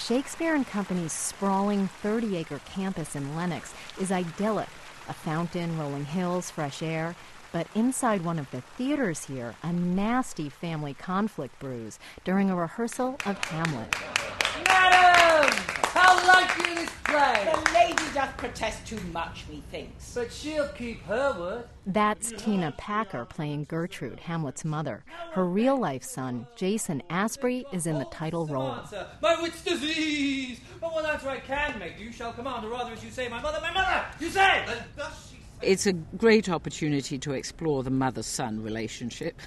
Shakespeare and Company's sprawling 30-acre campus in Lenox is idyllic. A fountain, rolling hills, fresh air. But inside one of the theaters here, a nasty family conflict brews during a rehearsal of Hamlet. Madam! How like you this play? The lady doth protest too much, methinks. But she'll keep her word. That's Tina Packer playing Gertrude, Hamlet's mother. Her real-life son, Jason Asprey, is in the title role. My wit's disease! But what answer I can make, you shall command, or rather, as you say, my mother, you say! And thus she... It's a great opportunity to explore the mother-son relationship.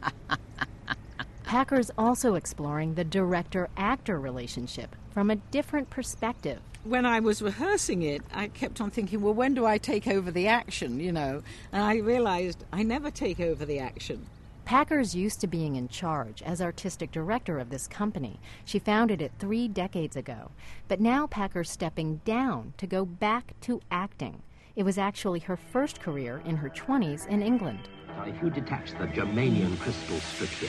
Packer's also exploring the director-actor relationship from a different perspective. When I was rehearsing it, I kept on thinking, well, when do I take over the action, you know? And I realized I never take over the action. Packer's used to being in charge as artistic director of this company. She founded it 3 decades ago. But now Packer's stepping down to go back to acting. It was actually her first career in her 20s in England. If you detach the germanium crystal strip here...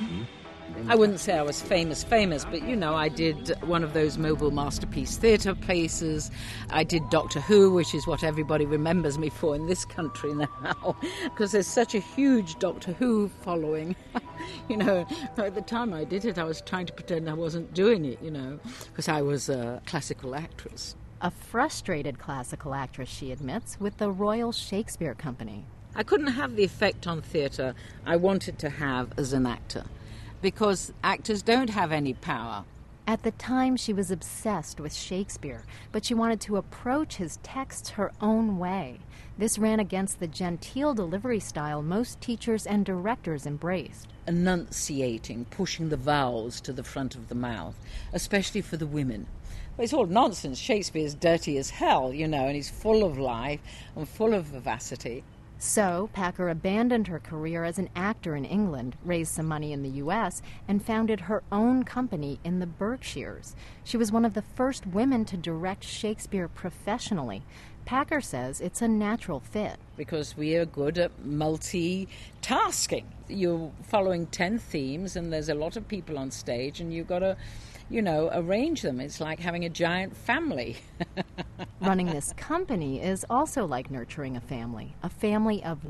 I wouldn't say I was famous, but, you know, I did one of those mobile masterpiece theatre places. I did Doctor Who, which is what everybody remembers me for in this country now, because there's such a huge Doctor Who following. You know, at the time I did it, I was trying to pretend I wasn't doing it, you know, because I was a classical actress. A frustrated classical actress, she admits, with the Royal Shakespeare Company. I couldn't have the effect on theatre I wanted to have as an actor, because actors don't have any power. At the time, she was obsessed with Shakespeare, but she wanted to approach his texts her own way. This ran against the genteel delivery style most teachers and directors embraced. Enunciating, pushing the vowels to the front of the mouth, especially for the women. Well, it's all nonsense. Shakespeare's dirty as hell, you know, and he's full of life and full of vivacity. So, Packer abandoned her career as an actor in England, raised some money in the U.S., and founded her own company in the Berkshires. She was one of the first women to direct Shakespeare professionally. Packer says it's a natural fit. Because we are good at multitasking. You're following 10 themes, and there's a lot of people on stage, and you've got to, you know, arrange them. It's like having a giant family. Running this company is also like nurturing a family of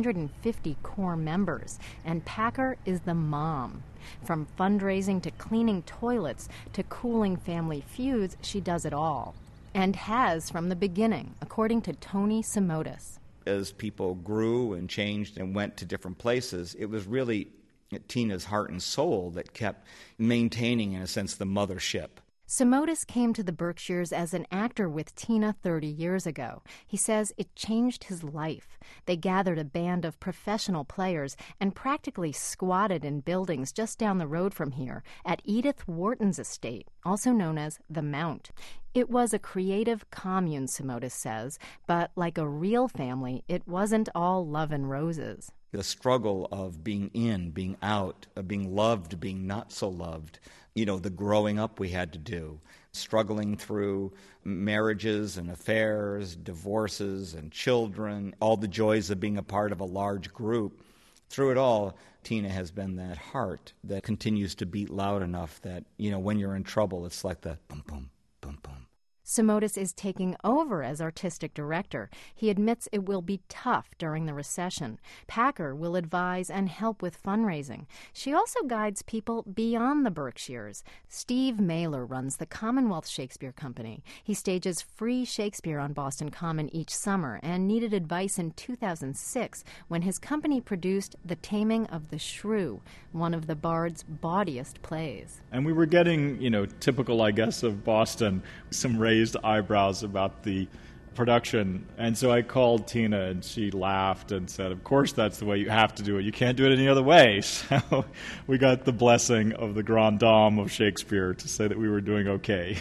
150 core members, and Packer is the mom. From fundraising to cleaning toilets to cooling family feuds, she does it all, and has from the beginning, according to Tony Simotis. As people grew and changed and went to different places, it was really Tina's heart and soul that kept maintaining, in a sense, the mothership. Simotis came to the Berkshires as an actor with Tina 30 years ago. He says it changed his life. They gathered a band of professional players and practically squatted in buildings just down the road from here at Edith Wharton's estate, also known as The Mount. It was a creative commune, Simotis says, but like a real family, it wasn't all love and roses. The struggle of being in, being out, being loved, being not so loved, you know, the growing up we had to do, struggling through marriages and affairs, divorces and children, all the joys of being a part of a large group. Through it all, Tina has been that heart that continues to beat loud enough that, you know, when you're in trouble, it's like the boom, boom, boom, boom. Simotis is taking over as artistic director. He admits it will be tough during the recession. Packer will advise and help with fundraising. She also guides people beyond the Berkshires. Steve Mailer runs the Commonwealth Shakespeare Company. He stages free Shakespeare on Boston Common each summer and needed advice in 2006 when his company produced The Taming of the Shrew, one of the Bard's bawdiest plays. And we were getting, you know, typical, I guess, of Boston, some raised eyebrows about the production. And so I called Tina, and she laughed and said, of course that's the way you have to do it. You can't do it any other way. So we got the blessing of the grande dame of Shakespeare to say that we were doing okay.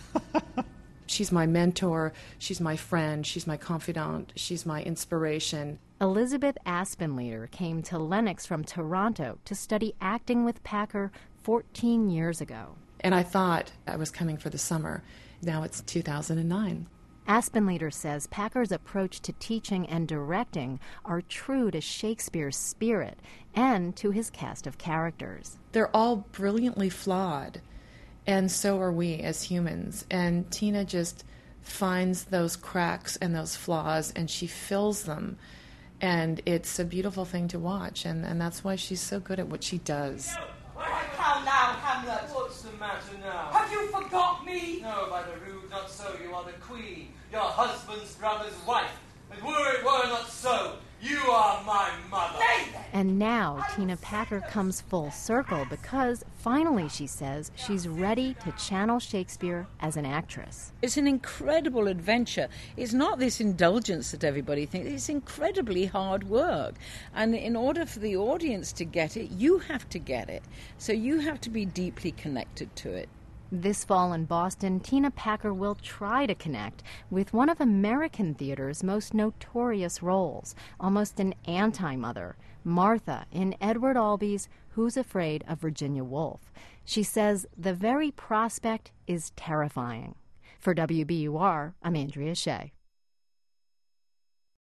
She's my mentor, she's my friend, she's my confidant, she's my inspiration. Elizabeth Aspenleader came to Lenox from Toronto to study acting with Packer 14 years ago. And I thought I was coming for the summer. Now it's 2009. Aspenleader says Packer's approach to teaching and directing are true to Shakespeare's spirit and to his cast of characters. They're all brilliantly flawed, And so are we as humans. And Tina just finds those cracks and those flaws, and she fills them. And it's a beautiful thing to watch, and that's why she's so good at what she does. How now, Hamlet? What's the matter now? Have you forgot me? No, by the rood, not so. You are the queen, your husband's brother's wife. And were it were not so, you are my mother. And now Tina Packer comes full circle because finally, she says, she's ready to channel Shakespeare as an actress. It's an incredible adventure. It's not this indulgence that everybody thinks. It's incredibly hard work. And in order for the audience to get it, you have to get it. So you have to be deeply connected to it. This fall in Boston, Tina Packer will try to connect with one of American theater's most notorious roles, almost an anti-mother, Martha in Edward Albee's Who's Afraid of Virginia Woolf. She says the very prospect is terrifying. For WBUR, I'm Andrea Shea.